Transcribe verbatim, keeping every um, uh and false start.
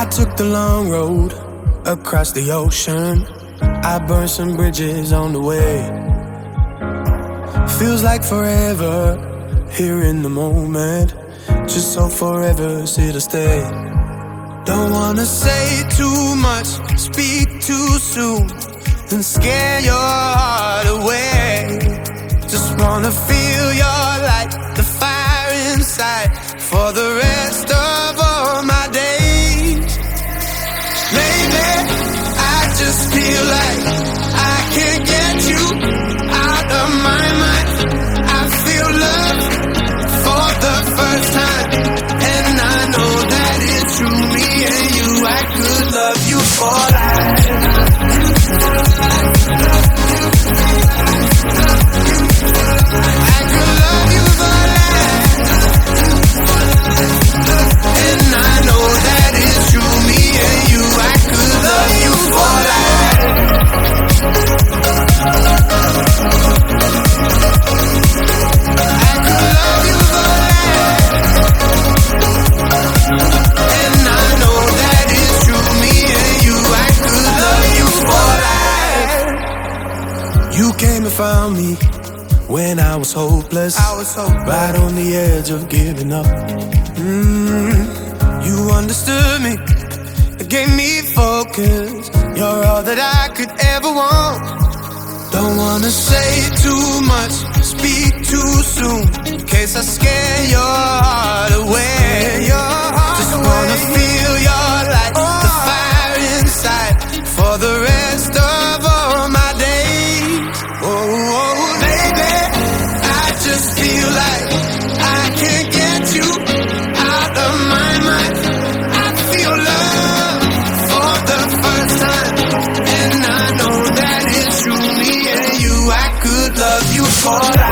took the long road across the ocean. I burned some bridges on the way. Feels like forever here in the moment, just so forever here to stay. Don't wanna say too much, speak too soon, and scare your heart away. Just wanna feel your light, the fire inside, for the rest of all my days. Maybe I just feel like I can't get you out of my mind. I feel love for the first time, and I know that it's true. Me and you, I could love you for life. I could love you for life, and I know that it's true. Me and you, I could love you for life. I could love you for life, and I know that it's true. Me and you, I could love you for life. You came and found me when I was hopeless, I was hopeless, right on the edge of giving up. Mm, you understood me, it gave me focus. You're all that I could ever want. Don't wanna say too much, speak too soon, in case I scare your heart away. Just wanna feel your light, the fire inside, for the rest of all my days. Oh, oh, baby, I just feel like I can't get you out of my mind. I feel love for the first time, and I know that it's true. Me and you, I could love you for life.